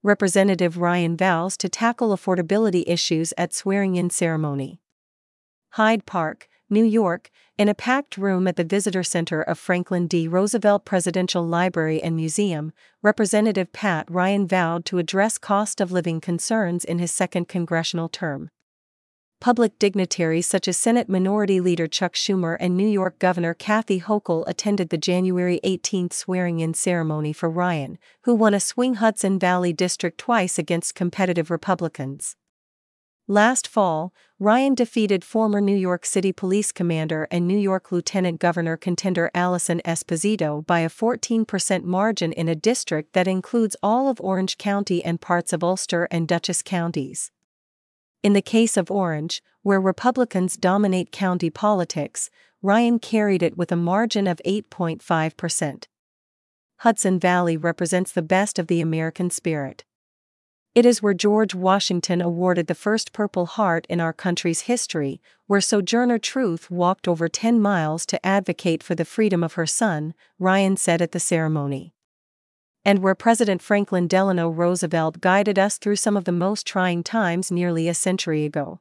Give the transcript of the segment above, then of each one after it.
Representative Ryan vows to tackle affordability issues at swearing-in ceremony. Hyde Park, New York, in a packed room at the Visitor Center of Franklin D. Roosevelt Presidential Library and Museum, Representative Pat Ryan vowed to address cost-of-living concerns in his second congressional term. Public dignitaries such as Senate Minority Leader Chuck Schumer and New York Governor Kathy Hochul attended the January 18 swearing-in ceremony for Ryan, who won a swing Hudson Valley district twice against competitive Republicans. Last fall, Ryan defeated former New York City Police Commander and New York Lieutenant Governor contender Allison Esposito by a 14% margin in a district that includes all of Orange County and parts of Ulster and Dutchess counties. In the case of Orange, where Republicans dominate county politics, Ryan carried it with a margin of 8.5%. Hudson Valley represents the best of the American spirit. It is where George Washington awarded the first Purple Heart in our country's history, where Sojourner Truth walked over 10 miles to advocate for the freedom of her son, Ryan said at the ceremony. And where President Franklin Delano Roosevelt guided us through some of the most trying times nearly a century ago.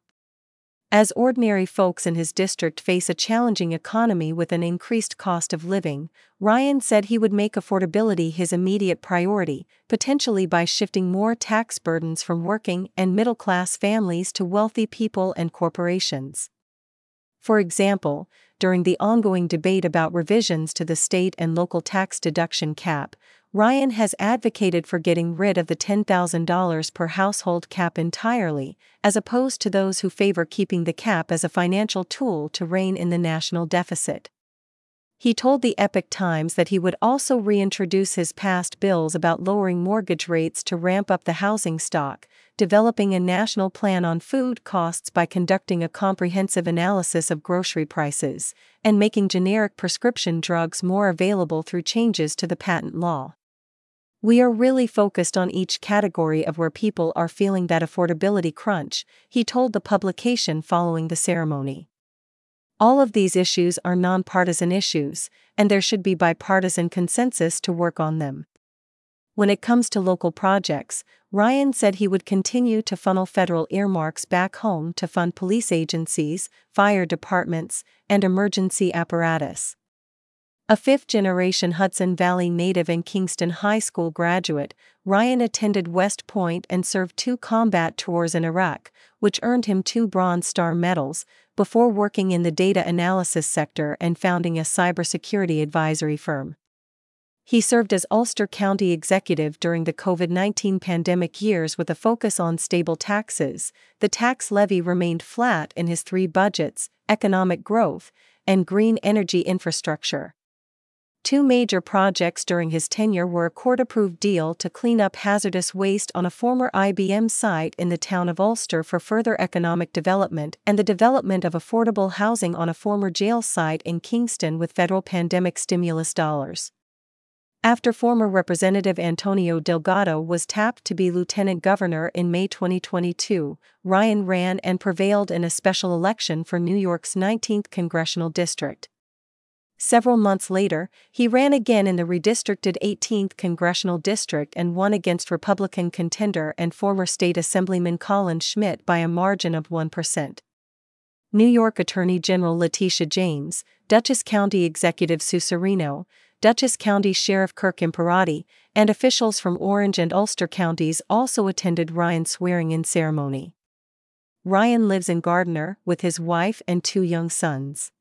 As ordinary folks in his district face a challenging economy with an increased cost of living, Ryan said he would make affordability his immediate priority, potentially by shifting more tax burdens from working and middle-class families to wealthy people and corporations. For example, during the ongoing debate about revisions to the state and local tax deduction cap, Ryan has advocated for getting rid of the $10,000 per household cap entirely, as opposed to those who favor keeping the cap as a financial tool to rein in the national deficit. He told the Epoch Times that he would also reintroduce his past bills about lowering mortgage rates to ramp up the housing stock, developing a national plan on food costs by conducting a comprehensive analysis of grocery prices, and making generic prescription drugs more available through changes to the patent law. We are really focused on each category of where people are feeling that affordability crunch, he told the publication following the ceremony. All of these issues are nonpartisan issues, and there should be bipartisan consensus to work on them. When it comes to local projects, Ryan said he would continue to funnel federal earmarks back home to fund police agencies, fire departments, and emergency apparatus. A fifth-generation Hudson Valley native and Kingston High School graduate, Ryan attended West Point and served 2 combat tours in Iraq, which earned him 2 Bronze Star medals, before working in the data analysis sector and founding a cybersecurity advisory firm. He served as Ulster County executive during the COVID-19 pandemic years with a focus on stable taxes. The tax levy remained flat in his 3 budgets, economic growth, and green energy infrastructure. 2 major projects during his tenure were a court-approved deal to clean up hazardous waste on a former IBM site in the town of Ulster for further economic development and the development of affordable housing on a former jail site in Kingston with federal pandemic stimulus dollars. After former Representative Antonio Delgado was tapped to be lieutenant governor in May 2022, Ryan ran and prevailed in a special election for New York's 19th congressional district. Several months later, he ran again in the redistricted 18th congressional district and won against Republican contender and former state assemblyman Colin Schmidt by a margin of 1%. New York Attorney General Letitia James, Dutchess County Executive Sue Serino, Dutchess County Sheriff Kirk Imperati, and officials from Orange and Ulster counties also attended Ryan's swearing-in ceremony. Ryan lives in Gardner with his wife and 2 young sons.